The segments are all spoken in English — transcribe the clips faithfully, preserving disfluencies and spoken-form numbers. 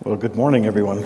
Well, good morning, everyone.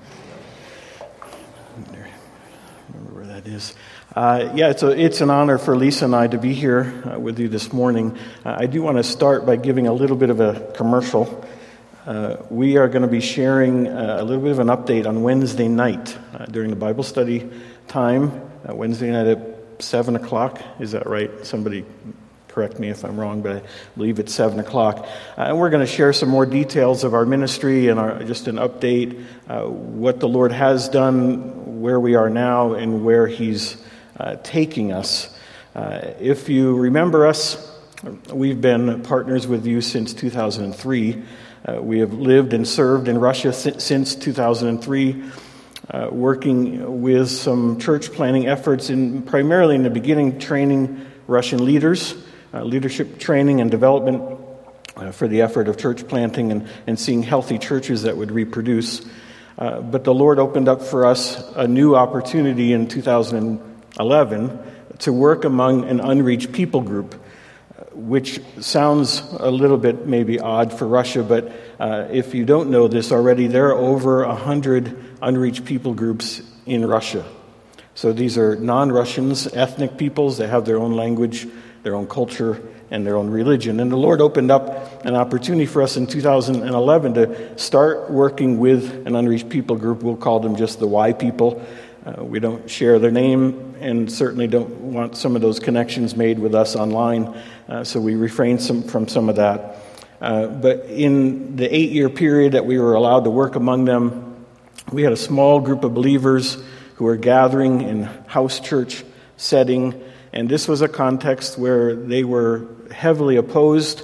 Remember where that is. Uh, yeah, it's, a, it's an honor for Lisa and I to be here uh, with you this morning. Uh, I do want to start by giving a little bit of a commercial. Uh, we are going to be sharing uh, a little bit of an update on Wednesday night uh, during the Bible study time. Uh, Wednesday night at seven o'clock. Is that right? Somebody correct me if I'm wrong, but I believe it's seven o'clock. Uh, and we're going to share some more details of our ministry and our, just an update, uh, what the Lord has done, where we are now, and where He's uh, taking us. Uh, if you remember us, we've been partners with you since two thousand three. Uh, we have lived and served in Russia si- since two thousand three, uh, working with some church planting efforts, in primarily in the beginning training Russian leaders, Uh, leadership training and development uh, for the effort of church planting and, and seeing healthy churches that would reproduce. Uh, but the Lord opened up for us a new opportunity in two thousand eleven to work among an unreached people group, uh, which sounds a little bit maybe odd for Russia, but uh, if you don't know this already, there are over one hundred unreached people groups in Russia. So these are non-Russians, ethnic peoples that have their own language, their own culture, and their own religion. And the Lord opened up an opportunity for us in two thousand eleven to start working with an unreached people group. We'll call them just the Y people. Uh, we don't share their name and certainly don't want some of those connections made with us online, uh, so we refrain some, from some of that. Uh, but in the eight-year period that we were allowed to work among them, we had a small group of believers who were gathering in house church setting. And this was a context where they were heavily opposed.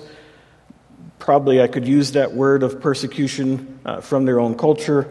Probably I could use that word of persecution uh, from their own culture.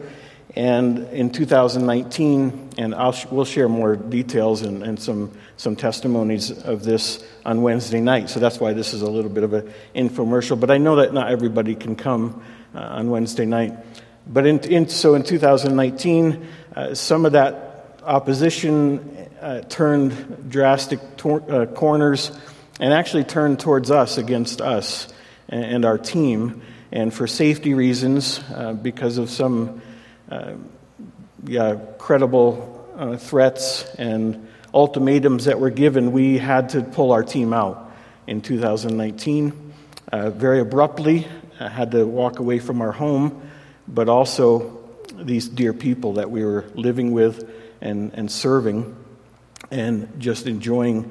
And in two thousand nineteen, and I'll sh- we'll share more details and, and some, some testimonies of this on Wednesday night. So that's why this is a little bit of an infomercial. But I know that not everybody can come uh, on Wednesday night. But in, in, so in two thousand nineteen, uh, some of that opposition Uh, turned drastic tor- uh, corners and actually turned towards us, against us and, and our team. And for safety reasons, uh, because of some uh, yeah, credible uh, threats and ultimatums that were given, we had to pull our team out in two thousand nineteen. Uh, very abruptly, I had to walk away from our home, but also these dear people that we were living with and, and serving, and just enjoying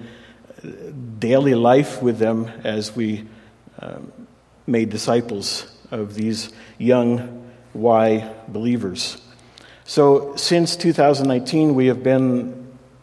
daily life with them as we um, made disciples of these young Y believers. So since two thousand nineteen, we have been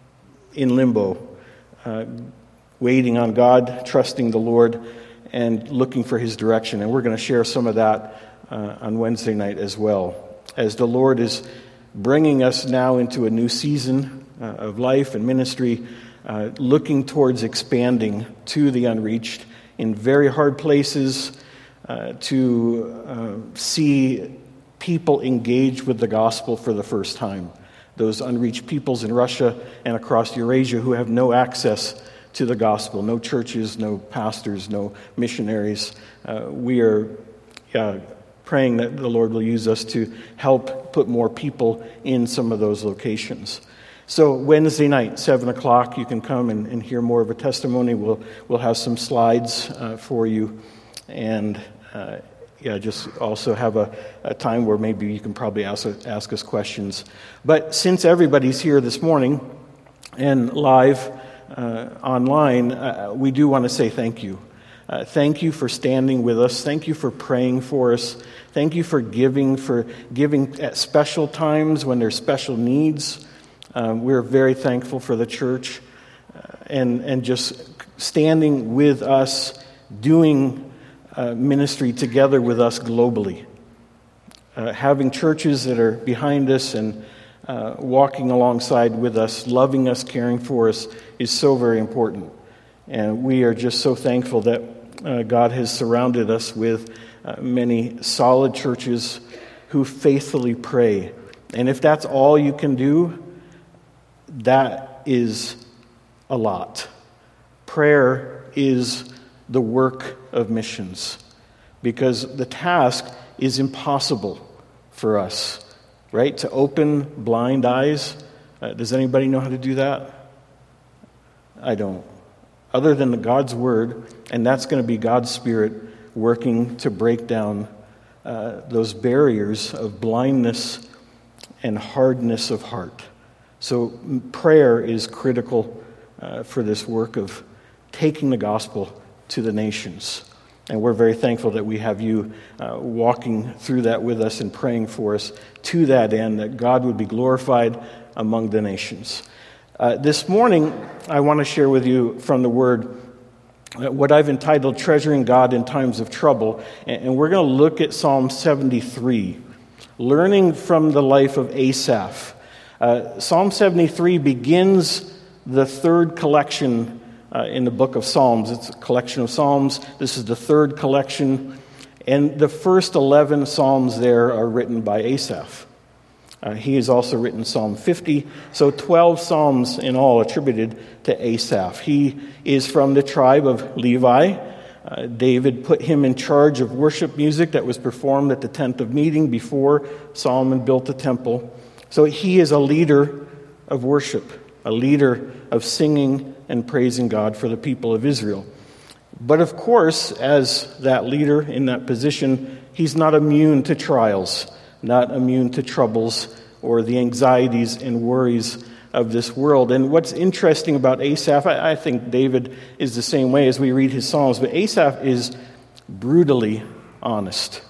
in limbo, uh, waiting on God, trusting the Lord, and looking for His direction. And we're going to share some of that uh, on Wednesday night as well, as the Lord is bringing us now into a new season Uh, of life and ministry, uh, looking towards expanding to the unreached in very hard places, uh, to uh, see people engage with the gospel for the first time. Those unreached peoples in Russia and across Eurasia who have no access to the gospel, no churches, no pastors, no missionaries. Uh, we are uh, praying that the Lord will use us to help put more people in some of those locations. So Wednesday night, seven o'clock, you can come and, and hear more of a testimony. We'll we'll have some slides uh, for you, and uh, yeah, just also have a, a time where maybe you can probably ask ask us questions. But since everybody's here this morning and live uh, online, uh, we do want to say thank you. Uh, thank you for standing with us. Thank you for praying for us. Thank you for giving for giving at special times when there's special needs. Um, we're very thankful for the church uh, and and just standing with us, doing uh, ministry together with us globally. Uh, having churches that are behind us and uh, walking alongside with us, loving us, caring for us is so very important. And we are just so thankful that uh, God has surrounded us with uh, many solid churches who faithfully pray. And if that's all you can do, that is a lot. Prayer is the work of missions, because the task is impossible for us, right? To open blind eyes. Uh, does anybody know how to do that? I don't. Other than the God's Word, and that's going to be God's Spirit working to break down uh, those barriers of blindness and hardness of heart. So prayer is critical uh, for this work of taking the gospel to the nations. And we're very thankful that we have you uh, walking through that with us and praying for us to that end, that God would be glorified among the nations. Uh, this morning, I want to share with you from the Word uh, what I've entitled Treasuring God in Times of Trouble. And, and we're going to look at Psalm seventy-three, learning from the life of Asaph. Uh, Psalm seventy-three begins the third collection uh, in the book of Psalms. It's a collection of Psalms. This is the third collection. And the first eleven Psalms there are written by Asaph. Uh, he has also written Psalm fifty, so twelve Psalms in all attributed to Asaph. He is from the tribe of Levi. Uh, David put him in charge of worship music that was performed at the tent of meeting before Solomon built the temple. So he is a leader of worship, a leader of singing and praising God for the people of Israel. But of course, as that leader in that position, he's not immune to trials, not immune to troubles or the anxieties and worries of this world. And what's interesting about Asaph, I, I think David is the same way as we read his Psalms, but Asaph is brutally honest.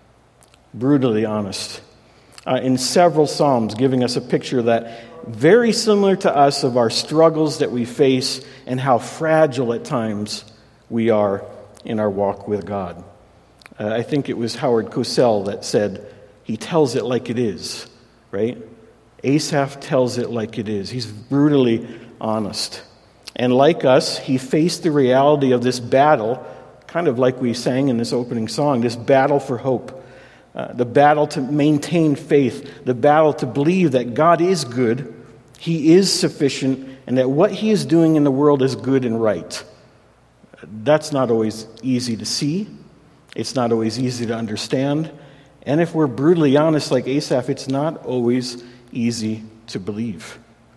Brutally honest. Uh, in several Psalms, giving us a picture that very similar to us of our struggles that we face and how fragile at times we are in our walk with God. Uh, I think it was Howard Cosell that said, he tells it like it is, right? Asaph tells it like it is. He's brutally honest. And like us, he faced the reality of this battle, kind of like we sang in this opening song, this battle for hope, uh, the battle to maintain faith, the battle to believe that God is good, he is sufficient, and that what he is doing in the world is good and right. That's not always easy to see. It's not always easy to understand. And if we're brutally honest like Asaph, it's not always easy to believe.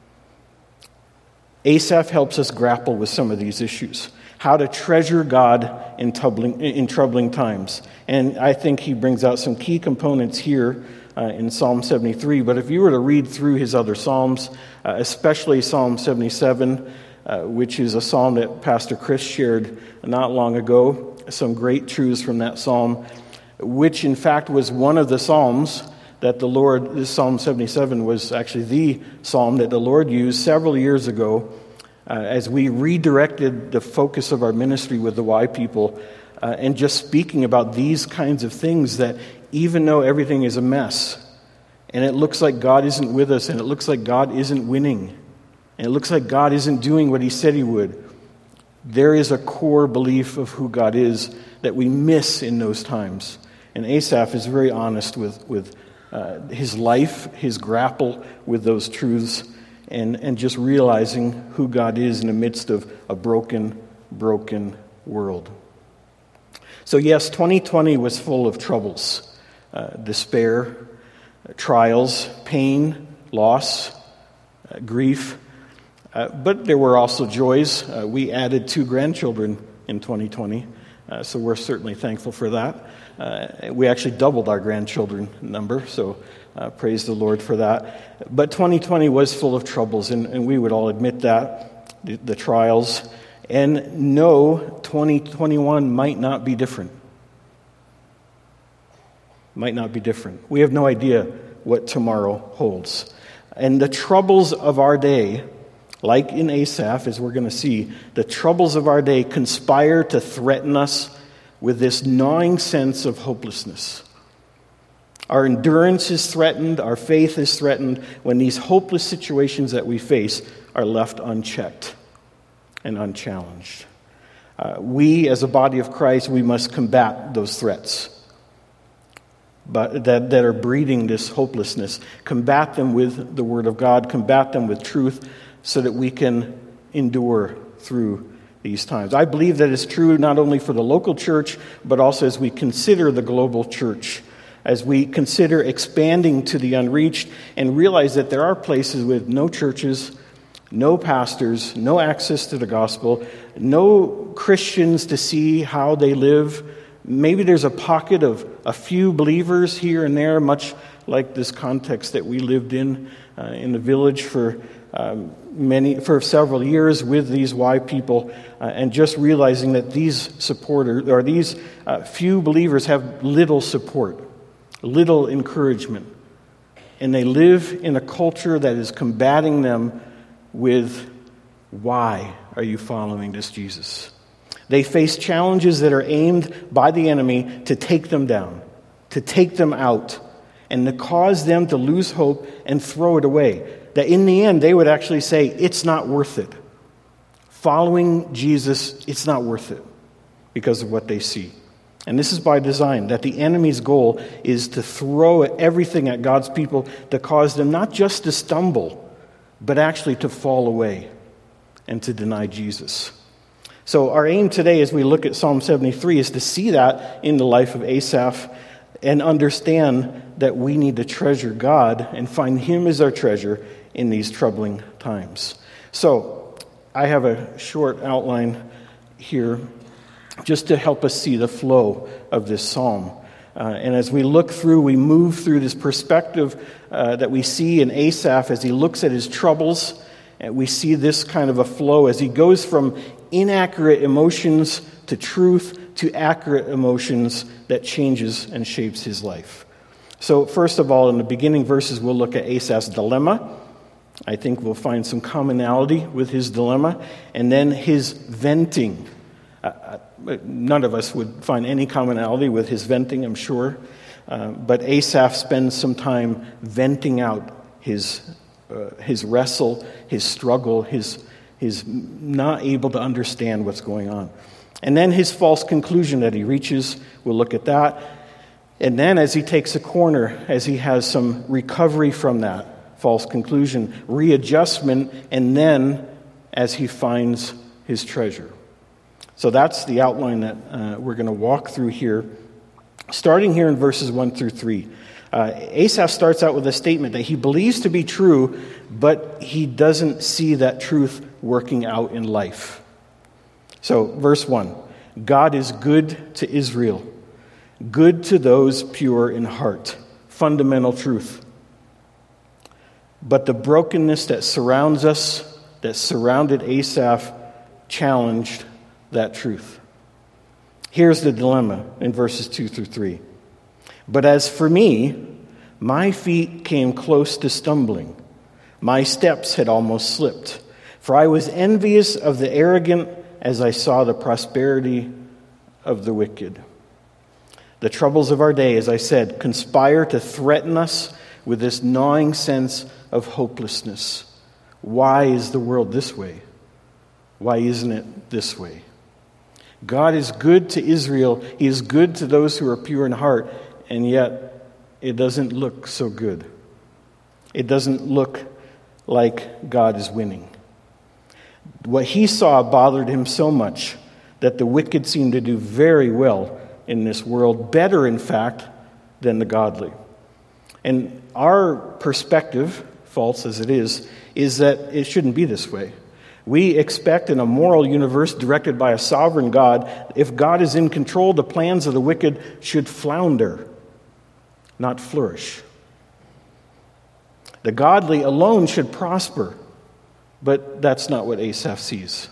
Asaph helps us grapple with some of these issues. How to treasure God in troubling, in troubling times. And I think he brings out some key components here uh, in Psalm seventy-three. But if you were to read through his other Psalms, uh, especially Psalm seventy-seven, uh, which is a psalm that Pastor Chris shared not long ago, some great truths from that psalm, which in fact was one of the psalms that the Lord, this Psalm seventy-seven was actually the psalm that the Lord used several years ago uh, as we redirected the focus of our ministry with the Y people uh, and just speaking about these kinds of things, that even though everything is a mess and it looks like God isn't with us and it looks like God isn't winning and it looks like God isn't doing what he said he would, there is a core belief of who God is that we miss in those times. And Asaph is very honest with, with uh, his life, his grapple with those truths, and, and just realizing who God is in the midst of a broken, broken world. So yes, twenty twenty was full of troubles, uh, despair, uh, trials, pain, loss, uh, grief. Uh, but there were also joys. Uh, we added two grandchildren in twenty twenty, uh, so we're certainly thankful for that. Uh, we actually doubled our grandchildren number, so uh, praise the Lord for that. But twenty twenty was full of troubles, and, and we would all admit that, the, the trials. And no, twenty twenty-one might not be different. Might not be different. We have no idea what tomorrow holds. And the troubles of our day, like in Asaph, as we're going to see, the troubles of our day conspire to threaten us with this gnawing sense of hopelessness. Our endurance is threatened, our faith is threatened when these hopeless situations that we face are left unchecked and unchallenged. Uh, we, as a body of Christ, we must combat those threats but that, that are breeding this hopelessness. Combat them with the Word of God, combat them with truth, so that we can endure through these times. I believe that is true not only for the local church, but also as we consider the global church. as we consider expanding to the unreached and realize that there are places with no churches, no pastors, no access to the gospel, no Christians to see how they live. Maybe there's a pocket of a few believers here and there, much like this context that we lived in uh, in the village for um, many for several years with these Y people, uh, and just realizing that these supporters or these uh, few believers have little support, little encouragement, and they live in a culture that is combating them with, why are you following this Jesus? They face challenges that are aimed by the enemy to take them down, to take them out, and to cause them to lose hope and throw it away. That in the end, they would actually say, it's not worth it. Following Jesus, it's not worth it because of what they see. And this is by design, that the enemy's goal is to throw everything at God's people to cause them not just to stumble, but actually to fall away and to deny Jesus. So our aim today as we look at Psalm seventy-three is to see that in the life of Asaph and understand that we need to treasure God and find Him as our treasure in these troubling times. So I have a short outline here just to help us see the flow of this psalm. Uh, and as we look through, we move through this perspective uh, that we see in Asaph as he looks at his troubles. And we see this kind of a flow as he goes from inaccurate emotions to truth to accurate emotions that changes and shapes his life. So first of all, in the beginning verses, we'll look at Asaph's dilemma. I think we'll find some commonality with his dilemma. And then his venting. Uh, none of us would find any commonality with his venting, I'm sure. Uh, but Asaph spends some time venting out his uh, his wrestle, his struggle, his his not able to understand what's going on. And then his false conclusion that he reaches, we'll look at that. And then as he takes a corner, as he has some recovery from that false conclusion, readjustment, and then as he finds his treasure. So that's the outline that uh, we're going to walk through here, starting here in verses one through three. Uh, Asaph starts out with a statement that he believes to be true, but he doesn't see that truth working out in life. So, verse one, God is good to Israel, good to those pure in heart. Fundamental truth. But the brokenness that surrounds us, that surrounded Asaph, challenged that truth. Here's the dilemma in verses two through three. But as for me, my feet came close to stumbling. My steps had almost slipped. For I was envious of the arrogant as I saw the prosperity of the wicked. The troubles of our day, as I said, conspire to threaten us with this gnawing sense of hopelessness. Why is the world this way? Why isn't it this way? God is good to Israel. He is good to those who are pure in heart, and yet it doesn't look so good. It doesn't look like God is winning. What he saw bothered him so much that the wicked seem to do very well in this world, better, in fact, than the godly. And our perspective, false as it is, is that it shouldn't be this way. We expect in a moral universe directed by a sovereign God, if God is in control, the plans of the wicked should flounder, not flourish. The godly alone should prosper, but that's not what Asaph sees.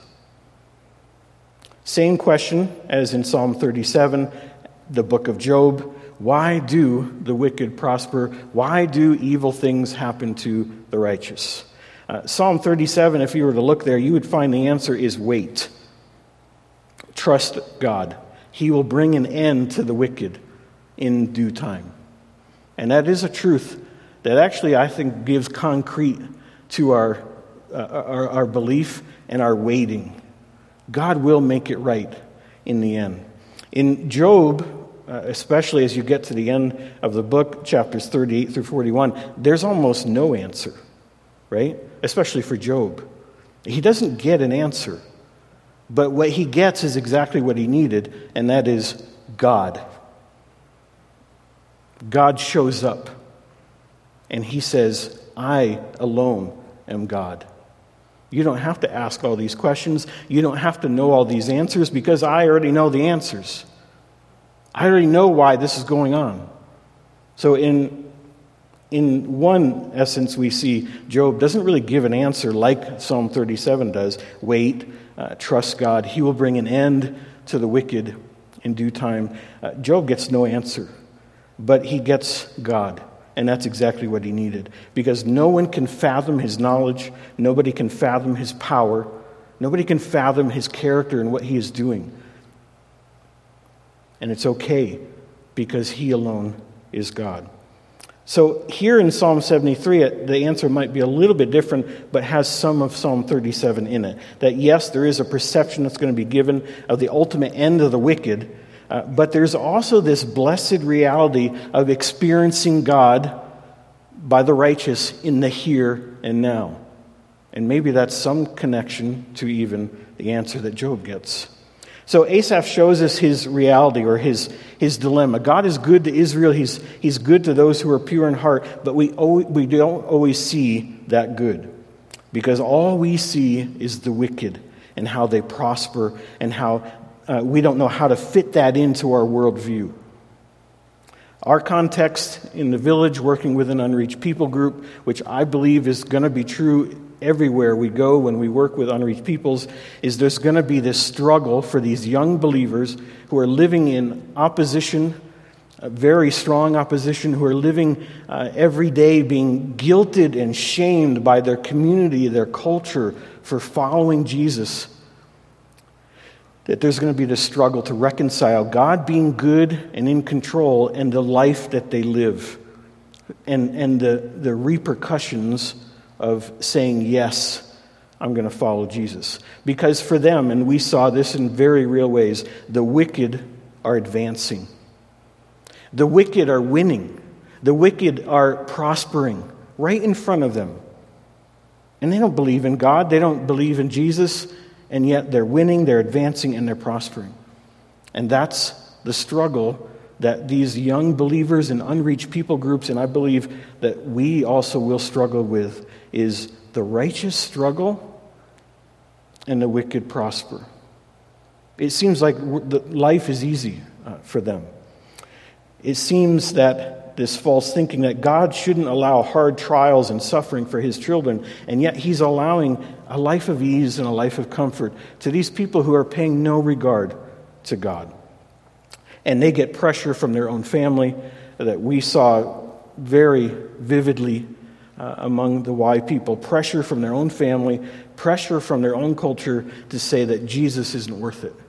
Same question as in Psalm thirty-seven, the book of Job. Why do the wicked prosper? Why do evil things happen to the righteous? Uh, Psalm thirty-seven, if you were to look there, you would find the answer is wait. Trust God. He will bring an end to the wicked in due time. And that is a truth that actually I think gives concrete to our, uh, our, our belief and our waiting. God will make it right in the end. In Job, uh, especially as you get to the end of the book, chapters thirty-eight through forty-one, there's almost no answer, right? Especially for Job. He doesn't get an answer. But what he gets is exactly what he needed, and that is God. God shows up, and he says, I alone am God. You don't have to ask all these questions. You don't have to know all these answers, because I already know the answers. I already know why this is going on. So in, in one essence, we see Job doesn't really give an answer like Psalm thirty-seven does. Wait, uh, trust God. He will bring an end to the wicked in due time. Uh, Job gets no answer, but he gets God. And that's exactly what he needed. Because no one can fathom his knowledge. Nobody can fathom his power. Nobody can fathom his character and what he is doing. And it's okay, because he alone is God. So here in Psalm seventy-three, the answer might be a little bit different, but has some of Psalm thirty-seven in it. That yes, there is a perception that's going to be given of the ultimate end of the wicked, Uh, but there's also this blessed reality of experiencing God by the righteous in the here and now. And maybe that's some connection to even the answer that Job gets. So Asaph shows us his reality, or his, his dilemma. God is good to Israel. He's, he's good to those who are pure in heart, but we, always, we don't always see that good. Because all we see is the wicked and how they prosper and how Uh, we don't know how to fit that into our worldview. Our context in the village, working with an unreached people group, which I believe is going to be true everywhere we go when we work with unreached peoples, is there's going to be this struggle for these young believers who are living in opposition, a very strong opposition, who are living uh, every day being guilted and shamed by their community, their culture, for following Jesus. That there's going to be this struggle to reconcile God being good and in control and the life that they live, and, and the, the repercussions of saying, yes, I'm going to follow Jesus. Because for them, and we saw this in very real ways, the wicked are advancing. The wicked are winning. The wicked are prospering right in front of them. And they don't believe in God. They don't believe in Jesus. And yet they're winning, they're advancing, and they're prospering. And that's the struggle that these young believers in unreached people groups, and I believe that we also will struggle with, is the righteous struggle and the wicked prosper. It seems like life is easy uh, for them. It seems that this false thinking that God shouldn't allow hard trials and suffering for his children, and yet he's allowing a life of ease and a life of comfort to these people who are paying no regard to God. And they get pressure from their own family that we saw very vividly uh, among the Y people. Pressure from their own family, pressure from their own culture to say that Jesus isn't worth it.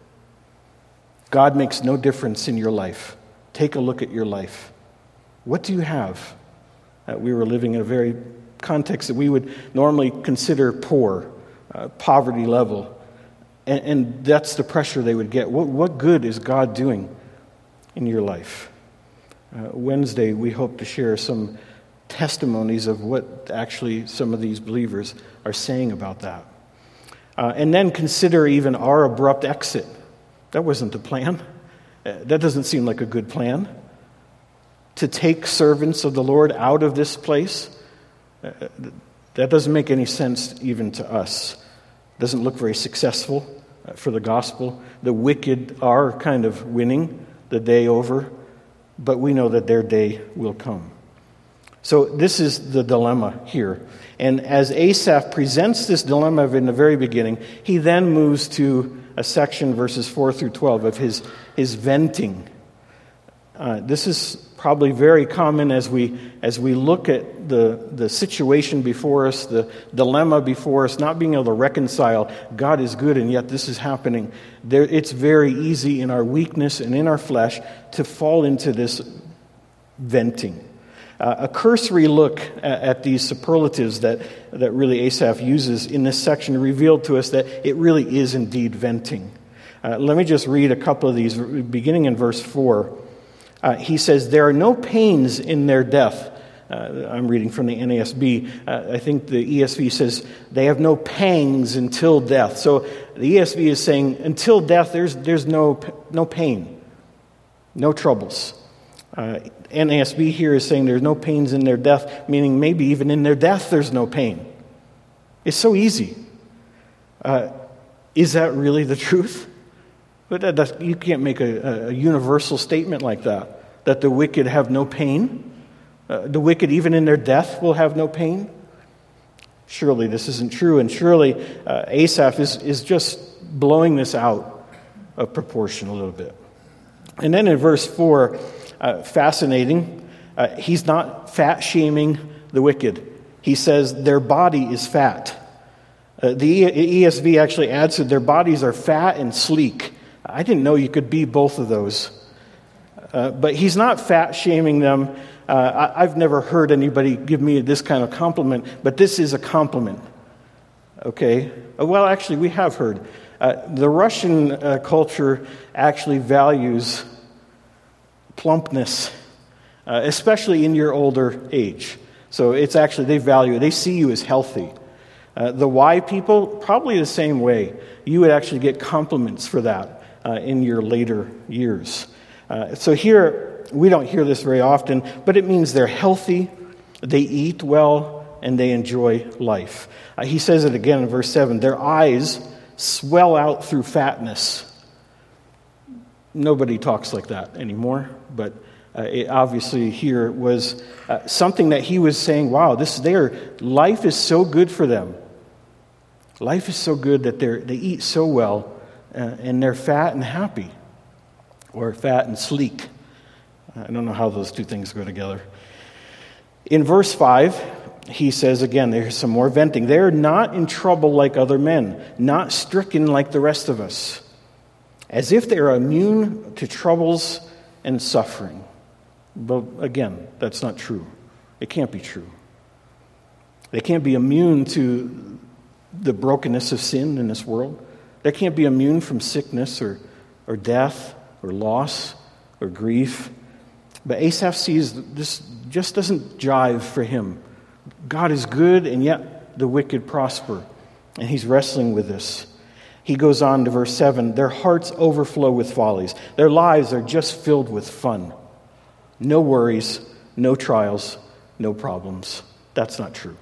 God makes no difference in your life. Take a look at your life. What do you have? Uh, we were living in a very context that we would normally consider poor, uh, poverty level. And, and that's the pressure they would get. What, what good is God doing in your life? Uh, Wednesday, we hope to share some testimonies of what actually some of these believers are saying about that. Uh, and then consider even our abrupt exit. That wasn't the plan. Uh, that doesn't seem like a good plan. To take servants of the Lord out of this place, uh, that doesn't make any sense even to us. It doesn't look very successful uh, for the gospel. The wicked are kind of winning the day over, but we know that their day will come. So this is the dilemma here. And as Asaph presents this dilemma in the very beginning, he then moves to a section, verses four through twelve, of his, his venting. Uh, this is probably very common as we as we look at the, the situation before us, the dilemma before us, not being able to reconcile. God is good, and yet this is happening. There, it's very easy in our weakness and in our flesh to fall into this venting. Uh, a cursory look at, at these superlatives that, that really Asaph uses in this section revealed to us that it really is indeed venting. Uh, let me just read a couple of these, beginning in verse four. Uh, he says, there are no pains in their death. Uh, I'm reading from the N A S B. Uh, I think the E S V says they have no pangs until death. So the E S V is saying until death, there's there's no no pain, no troubles. Uh, N A S B here is saying there's no pains in their death, meaning maybe even in their death there's no pain. It's so easy. Uh, is that really the truth? But that, that, you can't make a, a universal statement like that, that the wicked have no pain. Uh, the wicked, even in their death, will have no pain. Surely this isn't true, and surely uh, Asaph is, is just blowing this out of proportion a little bit. And then in verse four, uh, fascinating, uh, he's not fat-shaming the wicked. He says their body is fat. Uh, the E S V actually adds that their bodies are fat and sleek. I didn't know you could be both of those. Uh, but he's not fat-shaming them. Uh, I, I've never heard anybody give me this kind of compliment, but this is a compliment. Okay? Well, actually, we have heard. Uh, the Russian uh, culture actually values plumpness, uh, especially in your older age. So it's actually, they value it. They see you as healthy. Uh, the Y people, probably the same way. You would actually get compliments for that uh, in your later years. Uh, so here, we don't hear this very often, but it means they're healthy, they eat well, and they enjoy life. Uh, he says it again in verse seven, their eyes swell out through fatness. Nobody talks like that anymore, but uh, it obviously here was uh, something that he was saying, wow, this their life is so good for them. Life is so good that they they eat so well, uh, and they're fat and happy, or fat and sleek. I don't know how those two things go together. In verse five, he says again, there's some more venting. They're not in trouble like other men, not stricken like the rest of us, as if they're immune to troubles and suffering. But again, that's not true. It can't be true. They can't be immune to the brokenness of sin in this world. They can't be immune from sickness or, or death or loss or grief. But Asaph sees this just doesn't jive for him. God is good, and yet the wicked prosper. And he's wrestling with this. He goes on to verse seven. Their hearts overflow with follies. Their lives are just filled with fun. No worries, no trials, no problems. That's not true.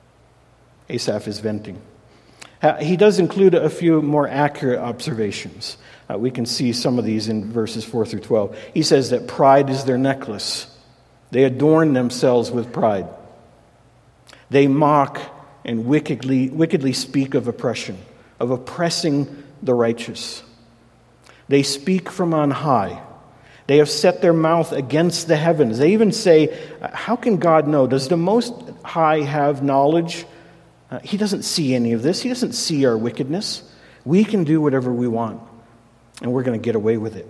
Asaph is venting. He does include a few more accurate observations. Uh, we can see some of these in verses four through twelve. He says that pride is their necklace. They adorn themselves with pride. They mock and wickedly, wickedly speak of oppression, of oppressing the righteous. They speak from on high. They have set their mouth against the heavens. They even say, how can God know? Does the Most High have knowledge? Uh, he doesn't see any of this. He doesn't see our wickedness. We can do whatever we want, and we're going to get away with it.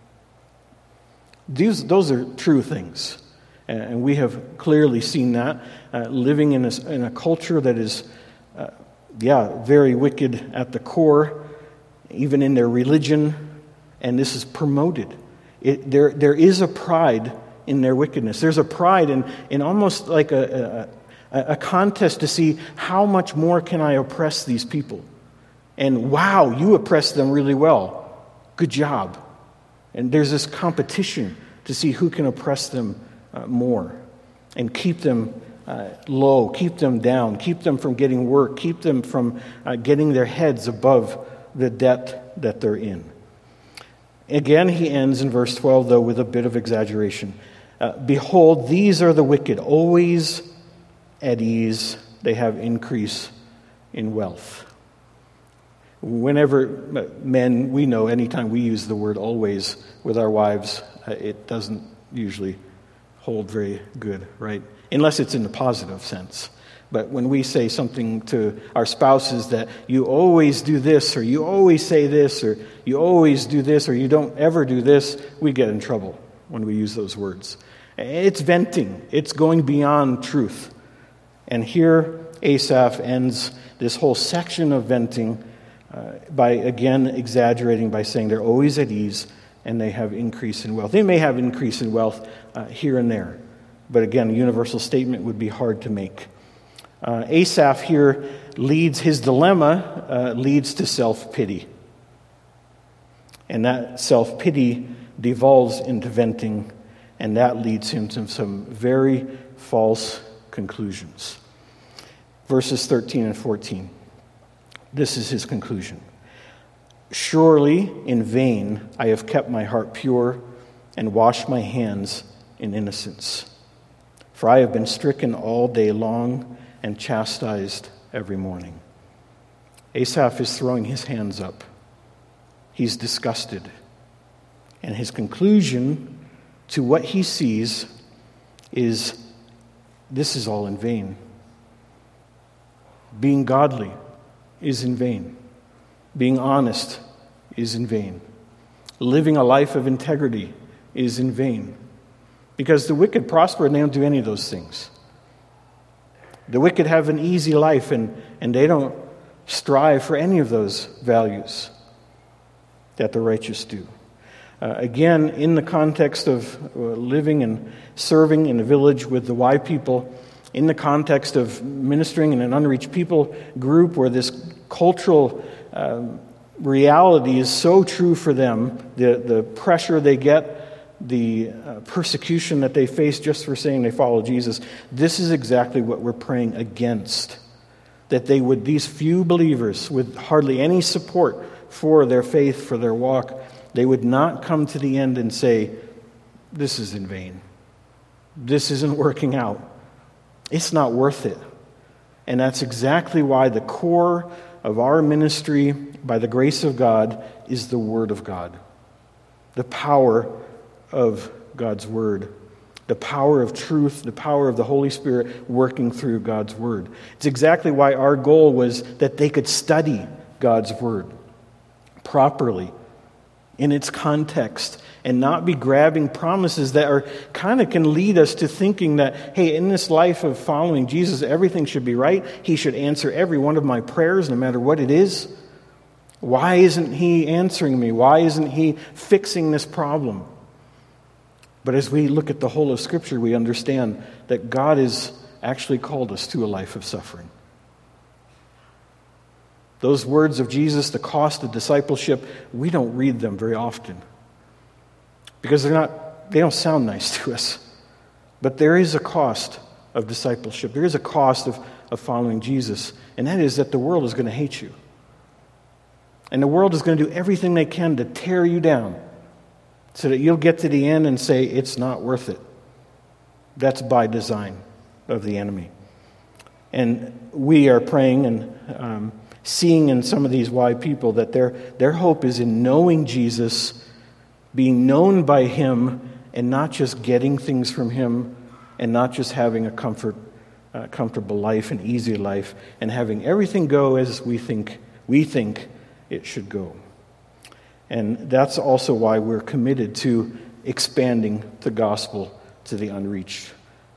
These, those are true things, and we have clearly seen that, uh, living in a, in a culture that is, uh, yeah, very wicked at the core, even in their religion, and this is promoted. It, there, there is a pride in their wickedness. There's a pride in, in almost like a, a, a contest to see how much more can I oppress these people. And wow, you oppress them really well. Good job. And there's this competition to see who can oppress them uh, more and keep them uh, low, keep them down, keep them from getting work, keep them from uh, getting their heads above the debt that they're in. Again, he ends in verse twelve, though, with a bit of exaggeration. Uh, Behold, these are the wicked, always at ease. They have increase in wealth. Whenever men, we know anytime we use the word always with our wives, uh, it doesn't usually hold very good, right? Unless it's in the positive sense. But when we say something to our spouses that you always do this, or you always say this, or you always do this, or you don't ever do this, we get in trouble when we use those words. It's venting. It's going beyond truth. And here Asaph ends this whole section of venting uh, by, again, exaggerating by saying they're always at ease and they have increase in wealth. They may have increase in wealth uh, here and there. But again, a universal statement would be hard to make. Uh, Asaph here leads, his dilemma uh, leads to self-pity. And that self-pity devolves into venting. And that leads him to some very false conclusions. Verses thirteen and fourteen. This is his conclusion. Surely in vain I have kept my heart pure and washed my hands in innocence. For I have been stricken all day long and chastised every morning. Asaph is throwing his hands up. He's disgusted. And his conclusion to what he sees is, this is all in vain. Being godly is in vain. Being honest is in vain. Living a life of integrity is in vain. Because the wicked prosper and they don't do any of those things. The wicked have an easy life and, and they don't strive for any of those values that the righteous do. Uh, again, in the context of uh, living and serving in a village with the Y people, in the context of ministering in an unreached people group where this cultural um, reality is so true for them, the, the pressure they get, the uh, persecution that they face just for saying they follow Jesus, this is exactly what we're praying against. That they would, these few believers with hardly any support for their faith, for their walk, they would not come to the end and say, this is in vain. This isn't working out. It's not worth it. And that's exactly why the core of our ministry, by the grace of God, is the Word of God. The power of God's Word. The power of truth, the power of the Holy Spirit working through God's Word. It's exactly why our goal was that they could study God's Word properly in its context and not be grabbing promises that are kind of can lead us to thinking that, hey, in this life of following Jesus, everything should be right. He should answer every one of my prayers, no matter what it is. Why isn't he answering me? Why isn't he fixing this problem? But as we look at the whole of Scripture, we understand that God has actually called us to a life of suffering. Those words of Jesus, the cost of discipleship, we don't read them very often because they're not, they don't sound nice to us. But there is a cost of discipleship. There is a cost of, of following Jesus, and that is that the world is going to hate you. And the world is going to do everything they can to tear you down so that you'll get to the end and say, it's not worth it. That's by design of the enemy. And we are praying and um, seeing in some of these Y people that their, their hope is in knowing Jesus, being known by Him, and not just getting things from Him, and not just having a comfort, uh, comfortable life, an easy life, and having everything go as we think we think it should go. And that's also why we're committed to expanding the gospel to the unreached.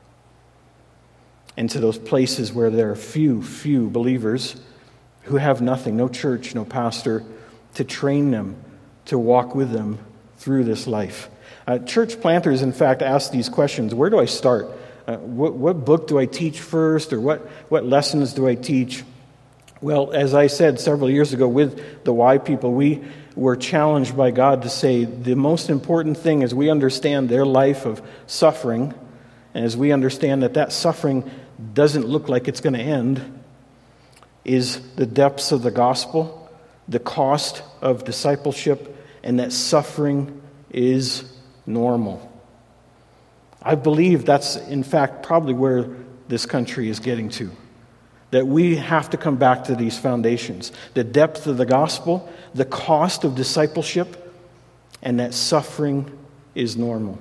And to those places where there are few, few believers who have nothing, no church, no pastor, to train them, to walk with them through this life. Uh, church planters, in fact, ask these questions. Where do I start? Uh, what, what book do I teach first? Or what, what lessons do I teach? Well, as I said several years ago with the Y people, we were challenged by God to say the most important thing as we understand their life of suffering, and as we understand that that suffering doesn't look like it's going to end, is the depths of the gospel, the cost of discipleship, and that suffering is normal. I believe that's, in fact, probably where this country is getting to. That we have to come back to these foundations. The depth of the gospel, the cost of discipleship, and that suffering is normal.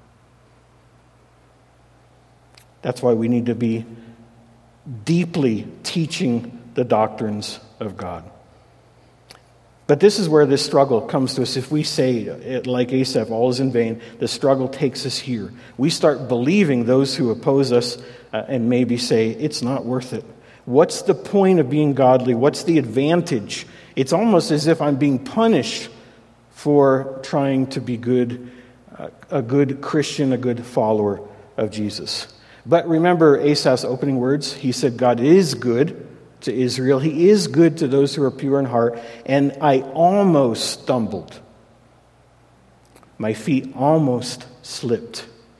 That's why we need to be deeply teaching the doctrines of God. But this is where this struggle comes to us. If we say, it, like Asaph, all is in vain, the struggle takes us here. We start believing those who oppose us uh, and maybe say, it's not worth it. What's the point of being godly? What's the advantage? It's almost as if I'm being punished for trying to be good, uh, a good Christian, a good follower of Jesus. But remember Asaph's opening words. He said, God is good to Israel. He is good to those who are pure in heart. And I almost stumbled. My feet almost slipped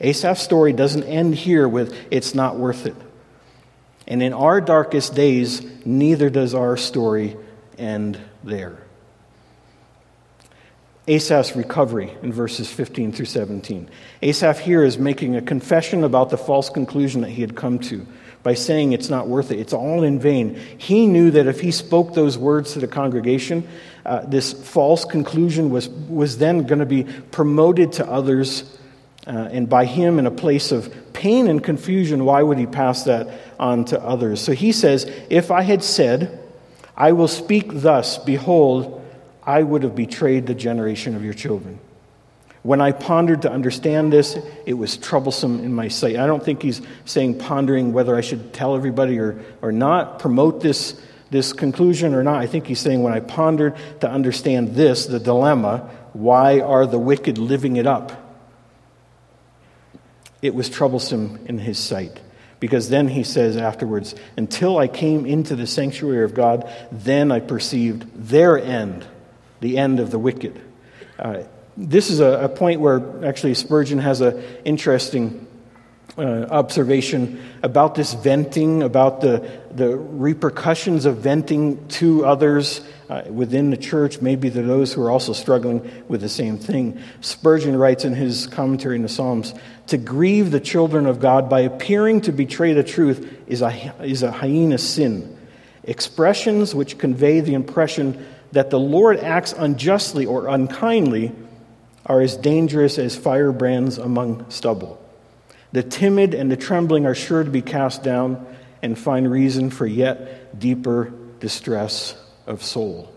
Asaph's story doesn't end here with, it's not worth it. And in our darkest days, neither does our story end there. Asaph's recovery in verses fifteen through seventeen. Asaph here is making a confession about the false conclusion that he had come to by saying it's not worth it. It's all in vain. He knew that if he spoke those words to the congregation, uh, this false conclusion was, was then going to be promoted to others, uh, and by him in a place of pain and confusion, why would he pass that on to others? So he says, if I had said, I will speak thus, behold, I would have betrayed the generation of your children. When I pondered to understand this, it was troublesome in my sight. I don't think he's saying pondering whether I should tell everybody or, or not, promote this, this conclusion or not. I think he's saying when I pondered to understand this, the dilemma, why are the wicked living it up? It was troublesome in his sight. Because then he says afterwards, until I came into the sanctuary of God, then I perceived their end, the end of the wicked. Uh, this is a, a point where actually Spurgeon has an interesting uh, observation about this venting, about the, the repercussions of venting to others uh, within the church, maybe to those who are also struggling with the same thing. Spurgeon writes in his commentary in the Psalms, to grieve the children of God by appearing to betray the truth is a, is a heinous sin. Expressions which convey the impression that the Lord acts unjustly or unkindly are as dangerous as firebrands among stubble. The timid and the trembling are sure to be cast down and find reason for yet deeper distress of soul.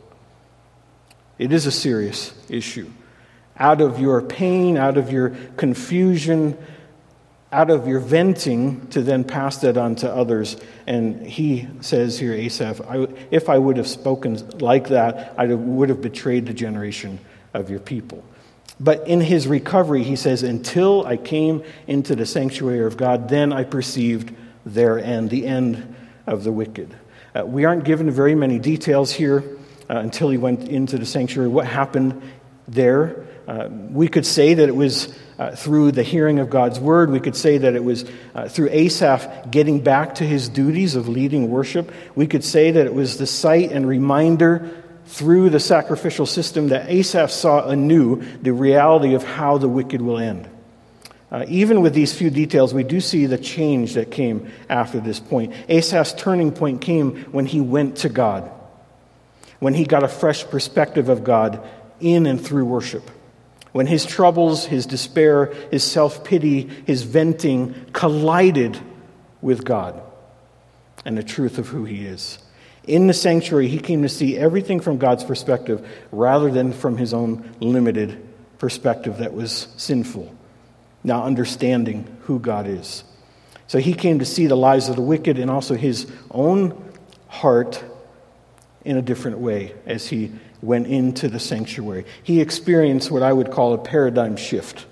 It is a serious issue. Out of your pain, out of your confusion, out of your venting, to then pass that on to others. And he says here, Asaph, I, if I would have spoken like that, I would have betrayed the generation of your people. But in his recovery, he says, until I came into the sanctuary of God, then I perceived their end, the end of the wicked. Uh, we aren't given very many details here uh, until he went into the sanctuary. What happened there? Uh, we could say that it was uh, through the hearing of God's word. We could say that it was uh, through Asaph getting back to his duties of leading worship. We could say that it was the sight and reminder through the sacrificial system that Asaph saw anew the reality of how the wicked will end. Uh, even with these few details, we do see the change that came after this point. Asaph's turning point came when he went to God, when he got a fresh perspective of God in and through worship. When his troubles, his despair, his self-pity, his venting collided with God and the truth of who he is. In the sanctuary, he came to see everything from God's perspective rather than from his own limited perspective that was sinful, now understanding who God is. So he came to see the lives of the wicked and also his own heart in a different way as he went into the sanctuary. He experienced what I would call a paradigm shift,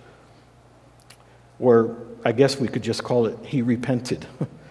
or I guess we could just call it he repented.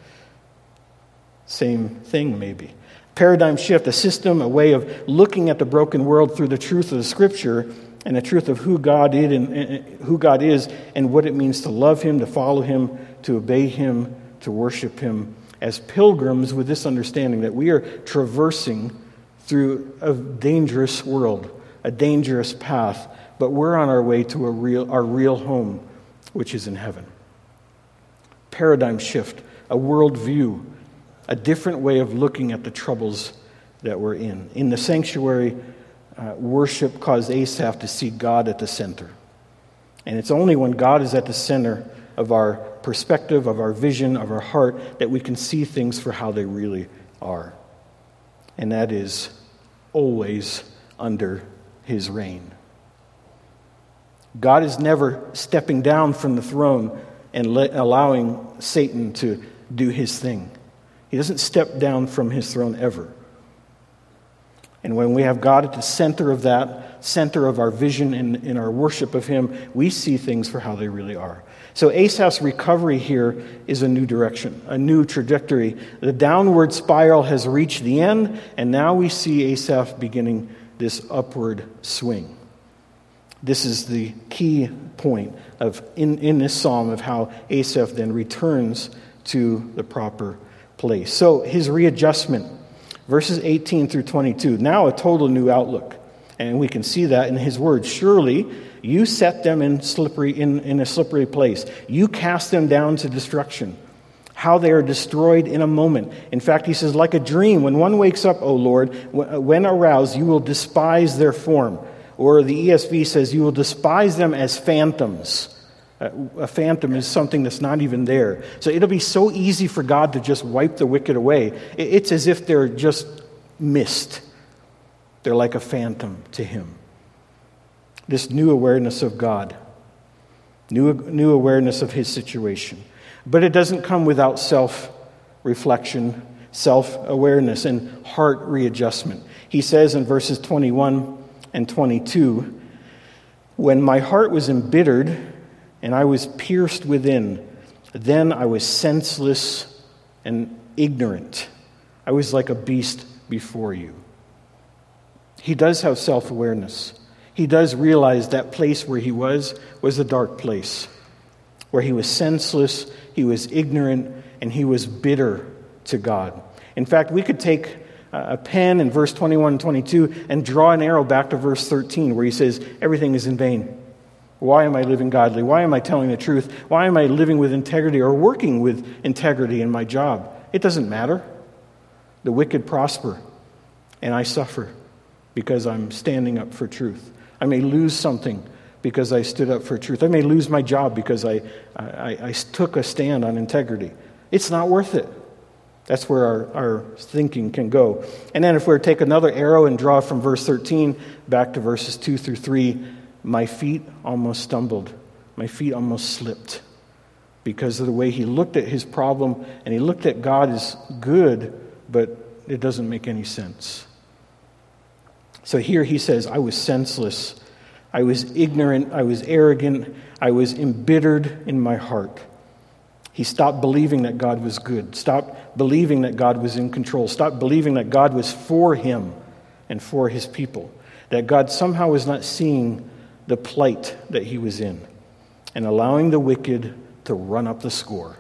Same thing maybe. Paradigm shift, a system, a way of looking at the broken world through the truth of the Scripture and the truth of who God is and, and who God is and what it means to love him, to follow him, to obey him, to worship him as pilgrims with this understanding that we are traversing through a dangerous world, a dangerous path, but we're on our way to a real, our real home, which is in heaven. Paradigm shift, a worldview, a different way of looking at the troubles that we're in. In the sanctuary, uh, worship caused Asaph to see God at the center. And it's only when God is at the center of our perspective, of our vision, of our heart, that we can see things for how they really are. And that is always under his reign. God is never stepping down from the throne and let, allowing Satan to do his thing. He doesn't step down from his throne ever. And when we have God at the center of that, center of our vision and in, in our worship of him, we see things for how they really are. So Asaph's recovery here is a new direction, a new trajectory. The downward spiral has reached the end, and now we see Asaph beginning this upward swing. This is the key point of in, in this psalm of how Asaph then returns to the proper place. So his readjustment, verses eighteen through twenty-two, now a total new outlook. And we can see that in his words. Surely you set them in slippery in, in a slippery place. You cast them down to destruction. How they are destroyed in a moment. In fact, he says, like a dream, when one wakes up, O Lord, when aroused, you will despise their form. Or the E S V says, you will despise them as phantoms. A phantom is something that's not even there. So it'll be so easy for God to just wipe the wicked away. It's as if they're just mist. They're like a phantom to him. This new awareness of God. New, new awareness of his situation. But it doesn't come without self-reflection, self-awareness, and heart readjustment. He says in verses twenty-one and twenty-two, when my heart was embittered and I was pierced within, then I was senseless and ignorant. I was like a beast before you. He does have self-awareness. He does realize that place where he was was a dark place, where he was senseless, he was ignorant, and he was bitter to God. In fact, we could take a pen in verse twenty-one and twenty-two and draw an arrow back to verse thirteen, where he says, everything is in vain. Why am I living godly? Why am I telling the truth? Why am I living with integrity or working with integrity in my job? It doesn't matter. The wicked prosper, and I suffer because I'm standing up for truth. I may lose something because I stood up for truth. I may lose my job because I, I, I took a stand on integrity. It's not worth it. That's where our, our thinking can go. And then if we were to take another arrow and draw from verse thirteen back to verses two through three, my feet almost stumbled. My feet almost slipped because of the way he looked at his problem, and he looked at God as good, but it doesn't make any sense. So here he says, I was senseless, I was ignorant, I was arrogant, I was embittered in my heart. He stopped believing that God was good, stopped believing that God was in control, stopped believing that God was for him and for his people, that God somehow was not seeing the plight that he was in and allowing the wicked to run up the score.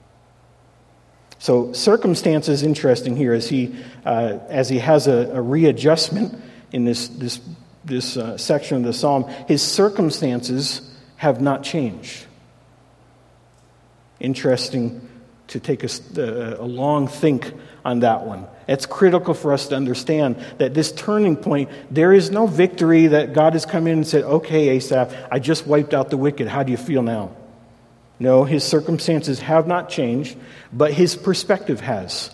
So circumstance is interesting here as he uh, as he has a, a readjustment in this this this uh, section of the psalm. His circumstances have not changed. Interesting to take a, a, a long think on that one. It's critical for us to understand that this turning point, there is no victory that God has come in and said, okay, Asaph, I just wiped out the wicked. How do you feel now? No, his circumstances have not changed, but his perspective has.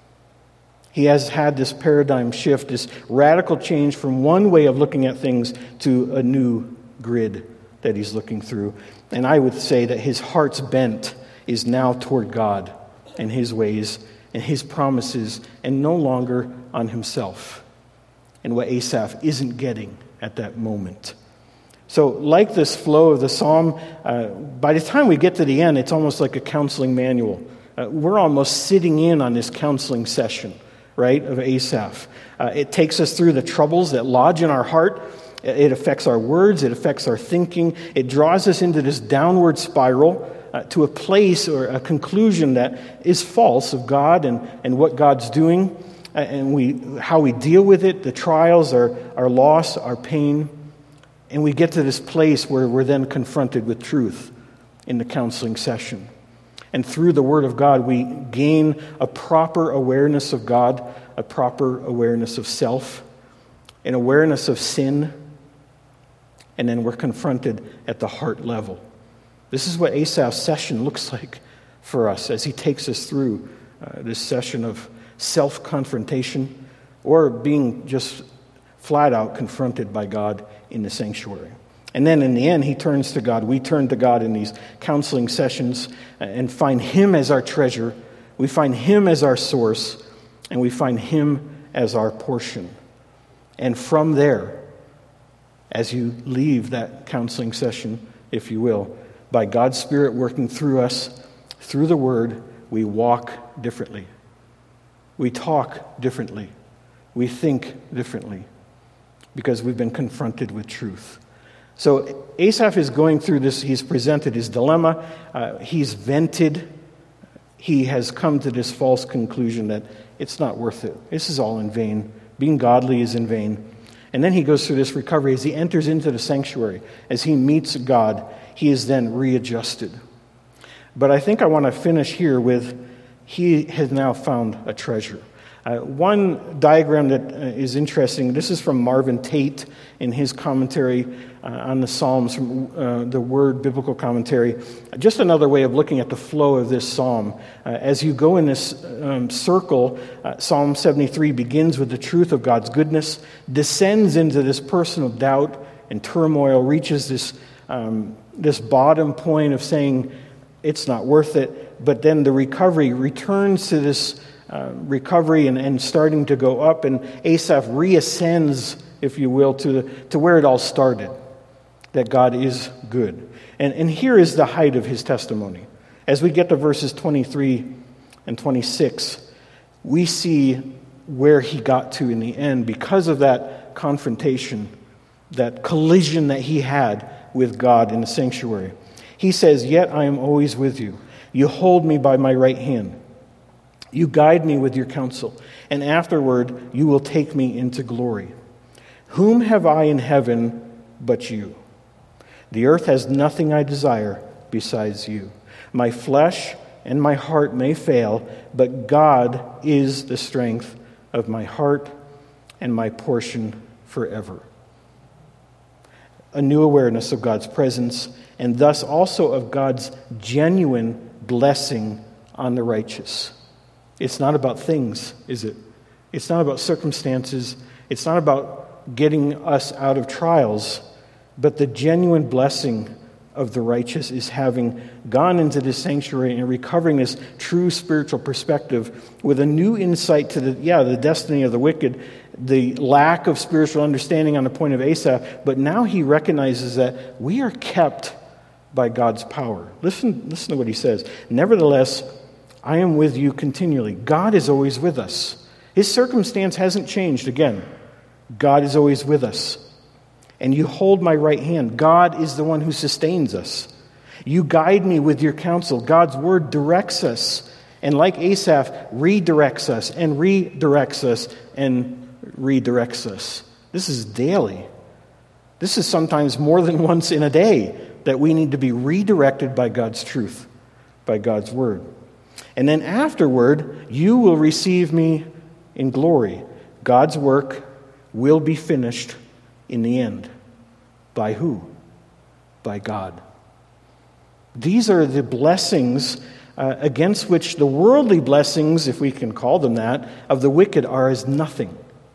He has had this paradigm shift, this radical change from one way of looking at things to a new grid that he's looking through. And I would say that his heart's bent is now toward God and his ways and his promises, and no longer on himself and what Asaph isn't getting at that moment. So like this flow of the psalm, uh, by the time we get to the end, it's almost like a counseling manual. Uh, we're almost sitting in on this counseling session, right, of Asaph. Uh, it takes us through the troubles that lodge in our heart. It affects our words. It affects our thinking. It draws us into this downward spiral uh, to a place or a conclusion that is false of God and, and what God's doing, uh, and we how we deal with it, the trials, our, our loss, our pain. And we get to this place where we're then confronted with truth in the counseling session. And through the Word of God, we gain a proper awareness of God, a proper awareness of self, an awareness of sin, and then we're confronted at the heart level. This is what Asaph's session looks like for us as he takes us through uh, this session of self-confrontation or being just flat out confronted by God in the sanctuary. And then in the end, he turns to God. We turn to God in these counseling sessions and find him as our treasure. We find him as our source, and we find him as our portion. And from there, as you leave that counseling session, if you will, by God's Spirit working through us, through the Word, we walk differently. We talk differently. We think differently because we've been confronted with truth. So Asaph is going through this. He's presented his dilemma. Uh, he's vented. He has come to this false conclusion that it's not worth it. This is all in vain. Being godly is in vain. And then he goes through this recovery. As he enters into the sanctuary, as he meets God, he is then readjusted. But I think I want to finish here with, he has now found a treasure. Uh, one diagram that uh, is interesting, this is from Marvin Tate in his commentary uh, on the Psalms, from uh, the Word Biblical Commentary. Just another way of looking at the flow of this psalm. Uh, as you go in this um, circle, uh, Psalm seventy-three begins with the truth of God's goodness, descends into this personal doubt and turmoil, reaches this um, this bottom point of saying it's not worth it, but then the recovery returns to this Uh, recovery and, and starting to go up, and Asaph reascends, if you will, to the, to where it all started, that God is good. And, and here is the height of his testimony. As we get to verses twenty-three and twenty-six, we see where he got to in the end because of that confrontation, that collision that he had with God in the sanctuary. He says, "Yet I am always with you. You hold me by my right hand. You guide me with your counsel, and afterward you will take me into glory. Whom have I in heaven but you? The earth has nothing I desire besides you. My flesh and my heart may fail, but God is the strength of my heart and my portion forever." A new awareness of God's presence, and thus also of God's genuine blessing on the righteous. It's not about things, is it? It's not about circumstances. It's not about getting us out of trials. But the genuine blessing of the righteous is having gone into this sanctuary and recovering this true spiritual perspective with a new insight to the, yeah, the destiny of the wicked, the lack of spiritual understanding on the point of Asaph. But now he recognizes that we are kept by God's power. Listen, listen to what he says. "Nevertheless, I am with you continually." God is always with us. His circumstance hasn't changed again. God is always with us. "And you hold my right hand." God is the one who sustains us. "You guide me with your counsel." God's word directs us. And like Asaph, redirects us and redirects us and redirects us. This is daily. This is sometimes more than once in a day that we need to be redirected by God's truth, by God's word. "And then afterward, you will receive me in glory." God's work will be finished in the end. By who? By God. These are the blessings uh, against which the worldly blessings, if we can call them that, of the wicked are as nothing.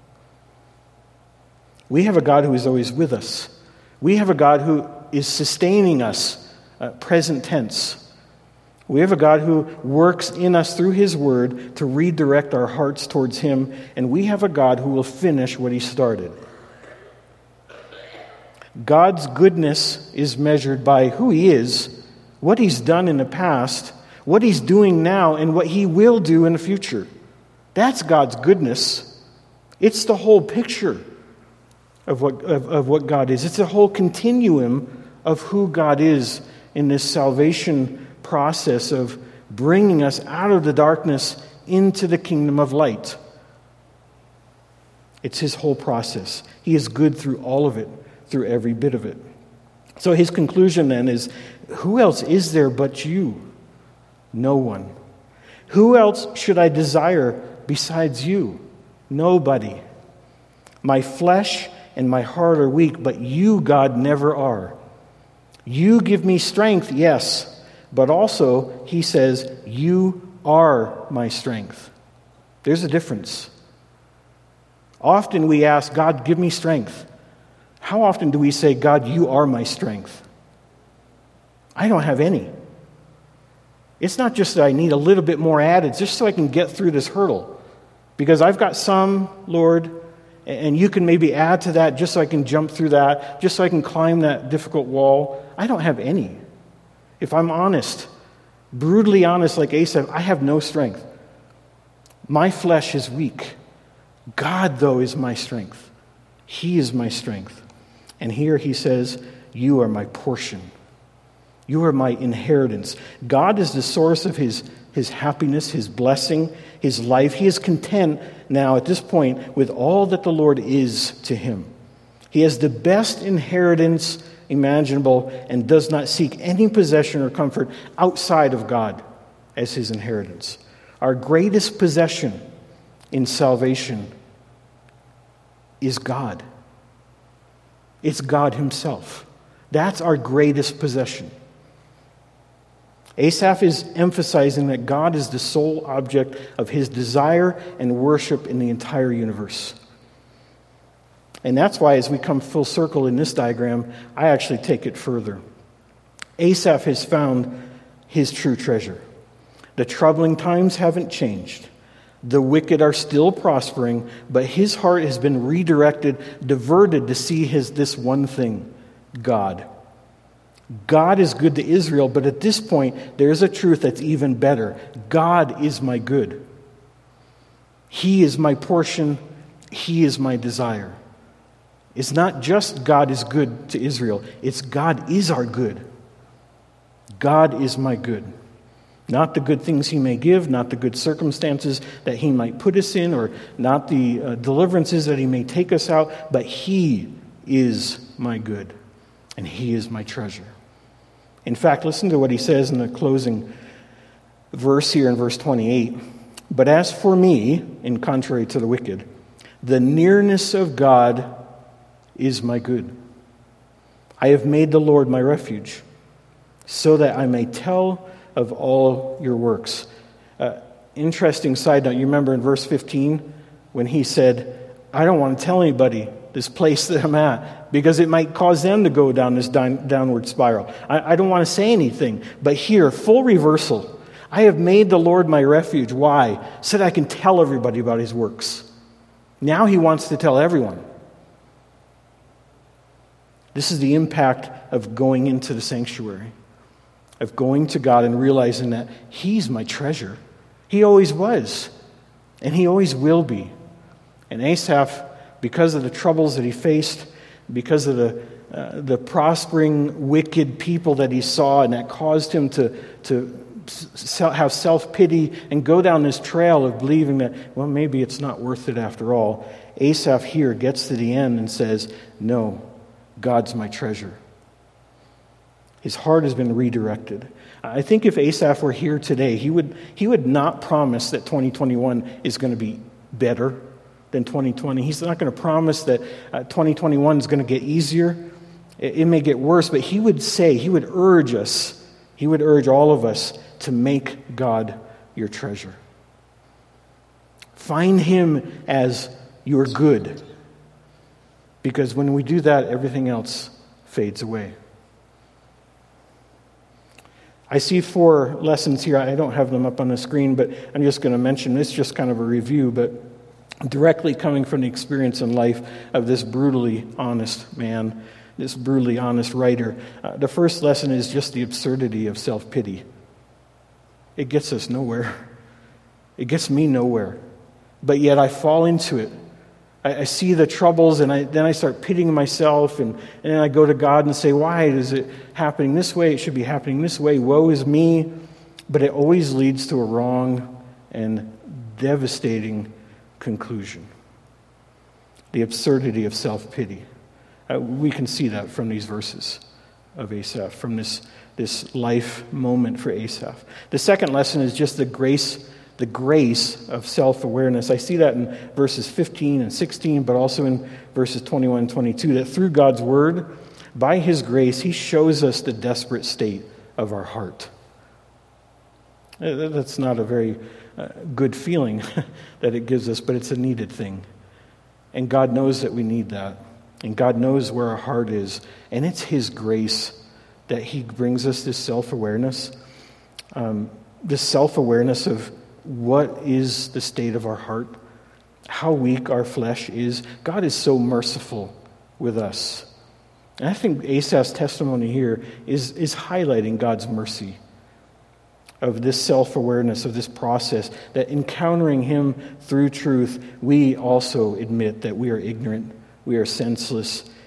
We have a God who is always with us. We have a God who is sustaining us, uh, present tense. We have a God who works in us through his word to redirect our hearts towards him, and we have a God who will finish what he started. God's goodness is measured by who he is, what he's done in the past, what he's doing now, and what he will do in the future. That's God's goodness. It's the whole picture of what, of, of what God is. It's a whole continuum of who God is in this salvation process of bringing us out of the darkness into the kingdom of light. It's his whole process. He is good through all of it, through every bit of it. So his conclusion then is, who else is there but you? No one. Who else should I desire besides you? Nobody. My flesh and my heart are weak, but you, God, never are. You give me strength, yes, but also, he says, you are my strength. There's a difference. Often we ask, God, give me strength. How often do we say, God, you are my strength? I don't have any. It's not just that I need a little bit more added just so I can get through this hurdle. Because I've got some, Lord, and you can maybe add to that just so I can jump through that, just so I can climb that difficult wall. I don't have any. If I'm honest, brutally honest like Asaph, I have no strength. My flesh is weak. God, though, is my strength. He is my strength. And here he says, you are my portion. You are my inheritance. God is the source of his, his happiness, his blessing, his life. He is content now at this point with all that the Lord is to him. He has the best inheritance imaginable and does not seek any possession or comfort outside of God as his inheritance. Our greatest possession in salvation is God. It's God himself. That's our greatest possession. Asaph is emphasizing that God is the sole object of his desire and worship in the entire universe. And that's why, as we come full circle in this diagram, I actually take it further. Asaph has found his true treasure. The troubling times haven't changed. The wicked are still prospering, but his heart has been redirected, diverted to see his this one thing, God. God is good to Israel, but at this point, there's a truth that's even better. God is my good. He is my portion. He is my desire. It's not just God is good to Israel. It's God is our good. God is my good. Not the good things he may give, not the good circumstances that he might put us in, or not the uh, deliverances that he may take us out, but he is my good, and he is my treasure. In fact, listen to what he says in the closing verse here in verse twenty-eight. But as for me, in contrary to the wicked, the nearness of God is my good. I have made the Lord my refuge, so that I may tell of all your works. Uh, interesting side note, you remember in verse fifteen when he said, I don't want to tell anybody this place that I'm at because it might cause them to go down this down, downward spiral. I, I don't want to say anything. But here, full reversal. I have made the Lord my refuge. Why? So that I can tell everybody about his works. Now he wants to tell everyone. This is the impact of going into the sanctuary, of going to God and realizing that he's my treasure. He always was, and he always will be. And Asaph, because of the troubles that he faced, because of the uh, the prospering wicked people that he saw, and that caused him to, to have self-pity and go down this trail of believing that, well, maybe it's not worth it after all. Asaph here gets to the end and says, no, God's my treasure. His heart has been redirected. I think if Asaph were here today, he would he would not promise that twenty twenty-one is going to be better than twenty twenty. He's not going to promise that uh, twenty twenty-one is going to get easier. It, it may get worse, but he would say, he would urge us, he would urge all of us to make God your treasure. Find him as your good. Because when we do that, everything else fades away. I see four lessons here. I don't have them up on the screen, but I'm just going to mention this, just kind of a review, but directly coming from the experience in life of this brutally honest man, this brutally honest writer. Uh, the first lesson is just the absurdity of self-pity. It gets us nowhere. It gets me nowhere. But yet I fall into it. I, I see the troubles, and I, then I start pitying myself, and, and then I go to God and say, why is it happening this way? It should be happening this way. Woe is me. But it always leads to a wrong and devastating conclusion. The absurdity of self-pity. Uh, we can see that from these verses of Asaph, from this, this life moment for Asaph. The second lesson is just the grace, the grace of self-awareness. I see that in verses fifteen and sixteen, but also in verses twenty-one and twenty-two, that through God's word, by his grace, he shows us the desperate state of our heart. That's not a very uh, good feeling that it gives us, but it's a needed thing. And God knows that we need that. And God knows where our heart is. And it's his grace that he brings us this self-awareness. Um, this self-awareness of what is the state of our heart, how weak our flesh is. God is so merciful with us. And I think Asaph's testimony here is, is highlighting God's mercy of this self-awareness, of this process, that encountering him through truth, we also admit that we are ignorant, we are senseless,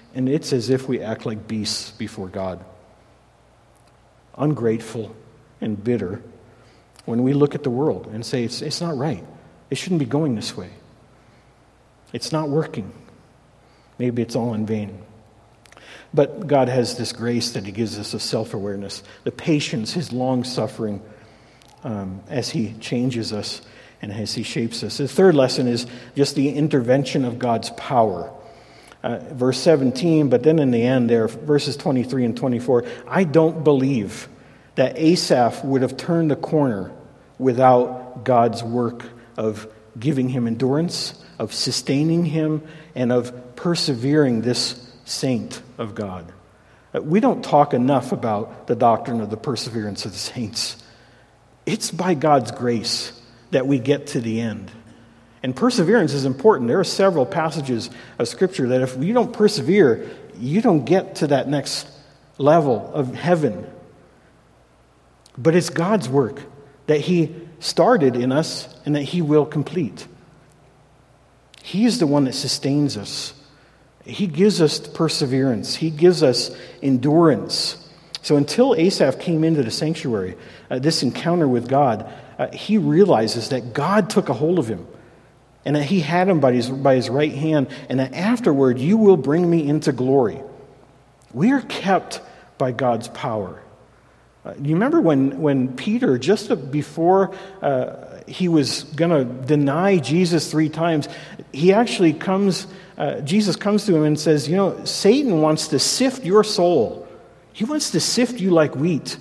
and it's as if we act like beasts before God. Ungrateful and bitter when we look at the world and say, it's, it's not right. It shouldn't be going this way. It's not working. Maybe it's all in vain. But God has this grace that he gives us of self-awareness, the patience, his long-suffering um, as he changes us and as he shapes us. The third lesson is just the intervention of God's power. Uh, verse seventeen, but then in the end there, verses twenty-three and twenty-four, I don't believe that Asaph would have turned the corner without God's work of giving him endurance, of sustaining him, and of persevering this saint of God. We don't talk enough about the doctrine of the perseverance of the saints. It's by God's grace that we get to the end. And perseverance is important. There are several passages of Scripture that if you don't persevere, you don't get to that next level of heaven. But it's God's work that he started in us and that he will complete. He is the one that sustains us. He gives us perseverance. He gives us endurance. So until Asaph came into the sanctuary, uh, this encounter with God, uh, he realizes that God took a hold of him and that he had him by his, by his right hand, and that afterward, you will bring me into glory. We are kept by God's power. Uh, you remember when, when Peter, just before uh, he was going to deny Jesus three times, he actually comes, uh, Jesus comes to him and says, you know, Satan wants to sift your soul. He wants to sift you like wheat.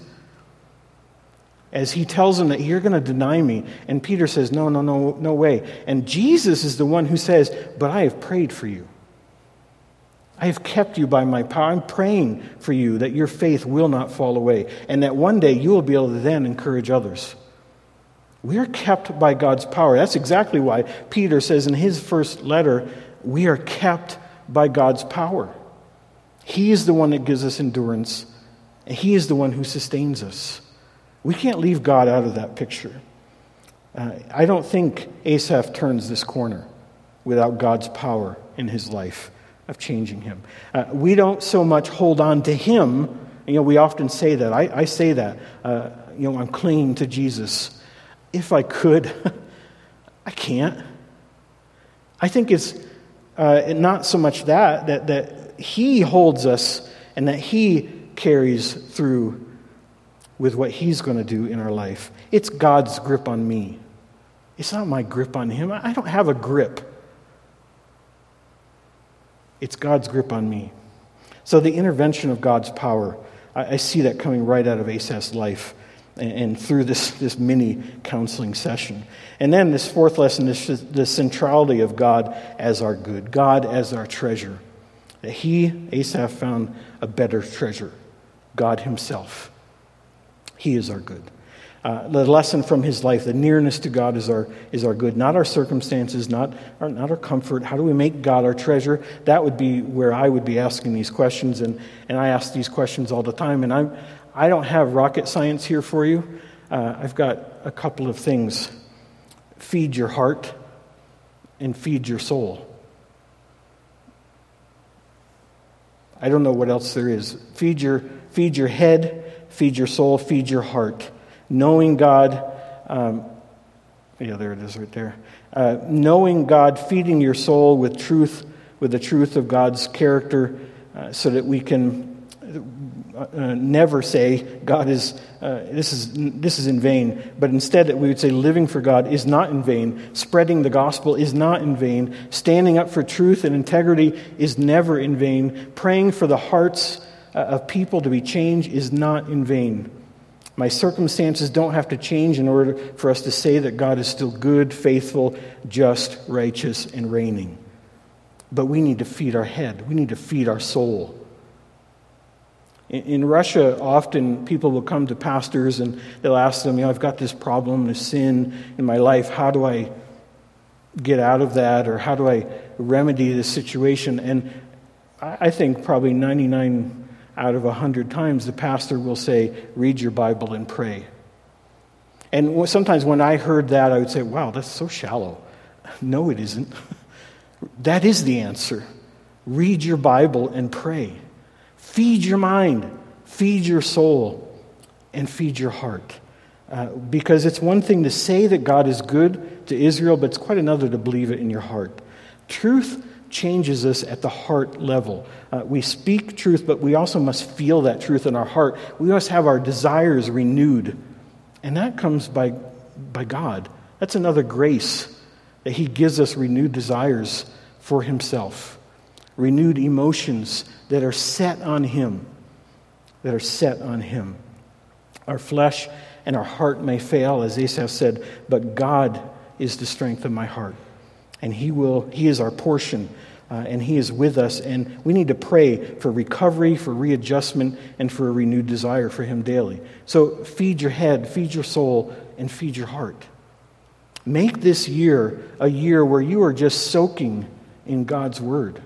As he tells him that you're going to deny me. And Peter says, no, no, no, no way. And Jesus is the one who says, but I have prayed for you. I have kept you by my power. I'm praying for you that your faith will not fall away. And that one day you will be able to then encourage others. We are kept by God's power. That's exactly why Peter says in his first letter, we are kept by God's power. He is the one that gives us endurance. And he is the one who sustains us. We can't leave God out of that picture. Uh, I don't think Asaph turns this corner without God's power in his life of changing him. Uh, we don't so much hold on to him. You know, we often say that. I, I say that. Uh, you know, I'm clinging to Jesus. If I could, I can't. I think it's uh, not so much that, that, that he holds us and that he carries through with what he's going to do in our life. It's God's grip on me. It's not my grip on him. I don't have a grip. It's God's grip on me. So the intervention of God's power, I, I see that coming right out of Asaph's life and, and through this, this mini counseling session. And then this fourth lesson is the centrality of God as our good, God as our treasure. That he, Asaph, found a better treasure, God himself. He is our good. Uh, the lesson from his life, the nearness to God is our is our good, not our circumstances, not our, not our comfort. How do we make God our treasure? That would be where I would be asking these questions, and, and I ask these questions all the time. And I'm I don't have rocket science here for you. Uh, I've got a couple of things: feed your heart and feed your soul. I don't know what else there is. Feed your feed your head. Feed your soul, feed your heart. Knowing God, um, yeah, there it is right there. Uh, knowing God, feeding your soul with truth, with the truth of God's character, uh, so that we can uh, never say God is uh, this is this is in vain, but instead that we would say living for God is not in vain. Spreading the gospel is not in vain. Standing up for truth and integrity is never in vain. Praying for the hearts of people to be changed is not in vain. My circumstances don't have to change in order for us to say that God is still good, faithful, just, righteous, and reigning. But we need to feed our head. We need to feed our soul. In, in Russia, often people will come to pastors and they'll ask them, you know, I've got this problem, this sin in my life. How do I get out of that? Or how do I remedy this situation? And I, I think probably ninety-nine out of a hundred times, the pastor will say, read your Bible and pray. And sometimes when I heard that, I would say, wow, that's so shallow. No, it isn't. That is the answer. Read your Bible and pray. Feed your mind, feed your soul, and feed your heart. Uh, because it's one thing to say that God is good to Israel, but it's quite another to believe it in your heart. Truth changes us at the heart level. Uh, we speak truth, but we also must feel that truth in our heart. We must have our desires renewed. And that comes by, by God. That's another grace, that He gives us renewed desires for Himself. Renewed emotions that are set on Him. That are set on Him. Our flesh and our heart may fail, as Asaph said, but God is the strength of my heart. And He will, He is our portion, uh, and He is with us. And we need to pray for recovery, for readjustment, and for a renewed desire for Him daily. So feed your head, feed your soul, and feed your heart. Make this year a year where you are just soaking in God's Word.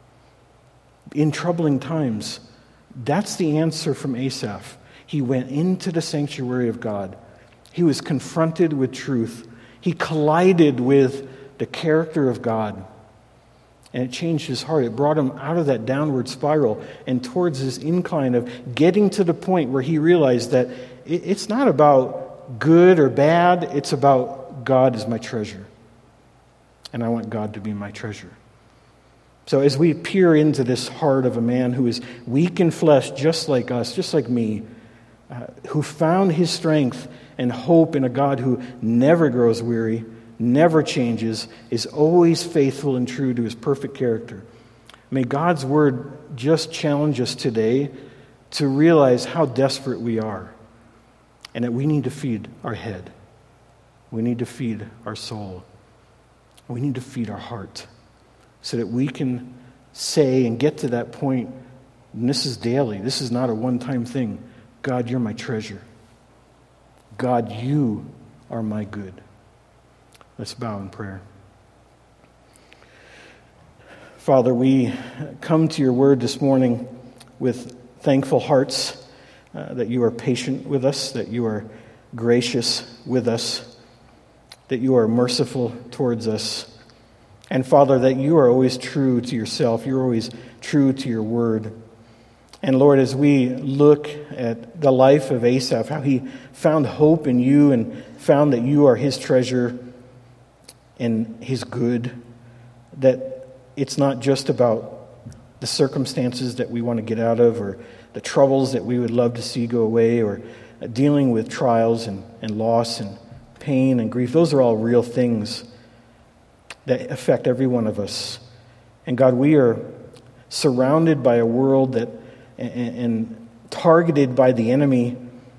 In troubling times, that's the answer from Asaph. He went into the sanctuary of God. He was confronted with truth. He collided with the character of God. And it changed his heart. It brought him out of that downward spiral and towards this incline of getting to the point where he realized that it's not about good or bad. It's about God is my treasure. And I want God to be my treasure. So as we peer into this heart of a man who is weak in flesh, just like us, just like me, uh, who found his strength and hope in a God who never grows weary, never changes, is always faithful and true to His perfect character. May God's Word just challenge us today to realize how desperate we are and that we need to feed our head. We need to feed our soul. We need to feed our heart so that we can say and get to that point, and this is daily, this is not a one-time thing, God, you're my treasure. God, you are my good. Let's bow in prayer. Father, we come to your word this morning with thankful hearts uh, that you are patient with us, that you are gracious with us, that you are merciful towards us. And Father, that you are always true to yourself. You're always true to your word. And Lord, as we look at the life of Asaph, how he found hope in you and found that you are his treasure and his good, that it's not just about the circumstances that we want to get out of or the troubles that we would love to see go away or dealing with trials and, and loss and pain and grief. Those are all real things that affect every one of us. And God, we are surrounded by a world that and, and targeted by the enemy,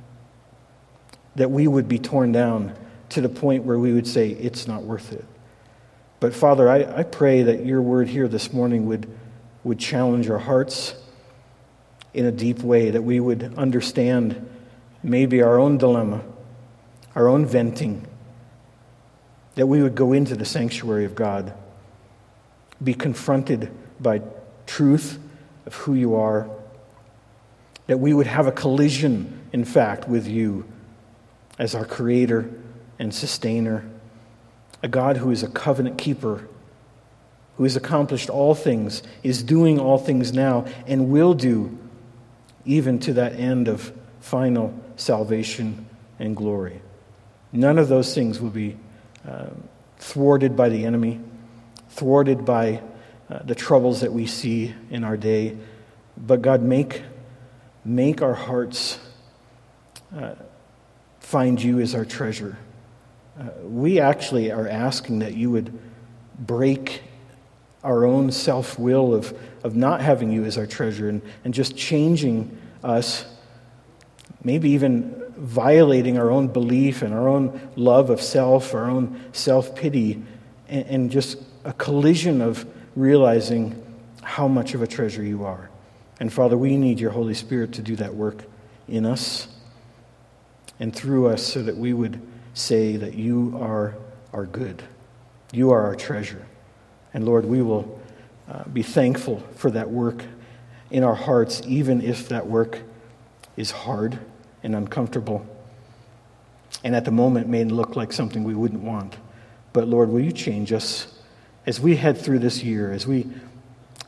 that we would be torn down to the point where we would say, it's not worth it. But Father, I, I pray that your word here this morning would, would challenge our hearts in a deep way, that we would understand maybe our own dilemma, our own venting, that we would go into the sanctuary of God, be confronted by truth of who you are, that we would have a collision, in fact, with you as our creator and sustainer, a God who is a covenant keeper, who has accomplished all things, is doing all things now, and will do even to that end of final salvation and glory. None of those things will be uh, thwarted by the enemy, thwarted by uh, the troubles that we see in our day. But God, make, make our hearts uh, find you as our treasure. Uh, we actually are asking that you would break our own self-will of, of not having you as our treasure and, and just changing us, maybe even violating our own belief and our own love of self, our own self-pity, and, and just a collision of realizing how much of a treasure you are. And Father, we need your Holy Spirit to do that work in us and through us so that we would say that you are our good. You are our treasure. And Lord, we will uh, be thankful for that work in our hearts, even if that work is hard and uncomfortable, and at the moment may look like something we wouldn't want. But Lord, will you change us as we head through this year, as we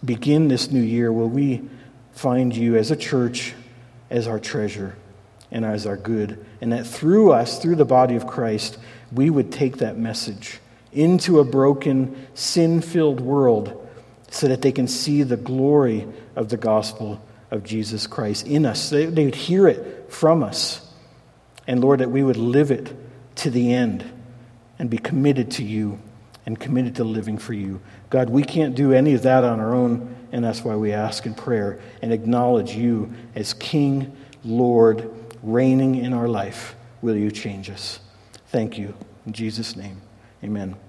begin this new year, will we find you as a church as our treasure and as our good, and that through us, through the body of Christ, we would take that message into a broken, sin-filled world so that they can see the glory of the gospel of Jesus Christ in us. They, they would hear it from us. And Lord, that we would live it to the end and be committed to you and committed to living for you. God, we can't do any of that on our own, and that's why we ask in prayer and acknowledge you as King, Lord, reigning in our life. Will you change us? Thank you. In Jesus' name, amen.